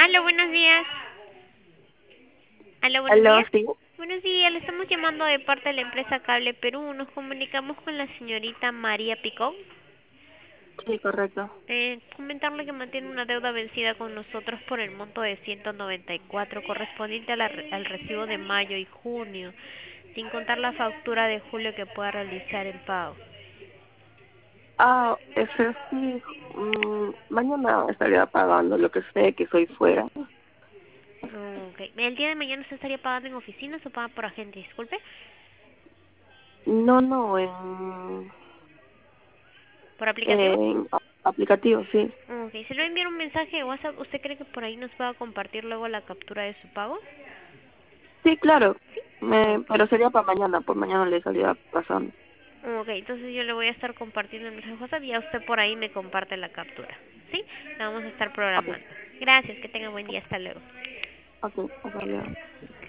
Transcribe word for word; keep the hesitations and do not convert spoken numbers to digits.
Aló, buenos días. Aló, buenos Aló, días. sí, Buenos días, le estamos llamando de parte de la empresa Cable Perú. Nos comunicamos con la señorita María Picón. sí, correcto. Eh, comentarle que mantiene una deuda vencida con nosotros por el monto de ciento noventa y cuatro correspondiente a la re- al recibo de mayo y junio, sin contar la factura de julio que pueda realizar el pago. Ah, ese sí, mm, mañana estaría pagando lo que sé que soy fuera. Ok. ¿El día de mañana usted estaría pagando en oficinas o paga por agente? Disculpe. No, no, en, ¿Por aplicativo? en a- aplicativo, sí. Ok. ¿Se le va a enviar un mensaje de WhatsApp? ¿Usted cree que por ahí nos pueda compartir luego la captura de su pago? Sí, claro, me, Ok. pero sería para mañana, pues mañana le estaría pasando. Ok, entonces yo le voy a estar compartiendo el mensaje de WhatsApp y ya usted por ahí me comparte la captura. ¿Sí? La vamos a estar Ok, programando. Gracias, que tenga buen día. Hasta luego. ok, hasta luego.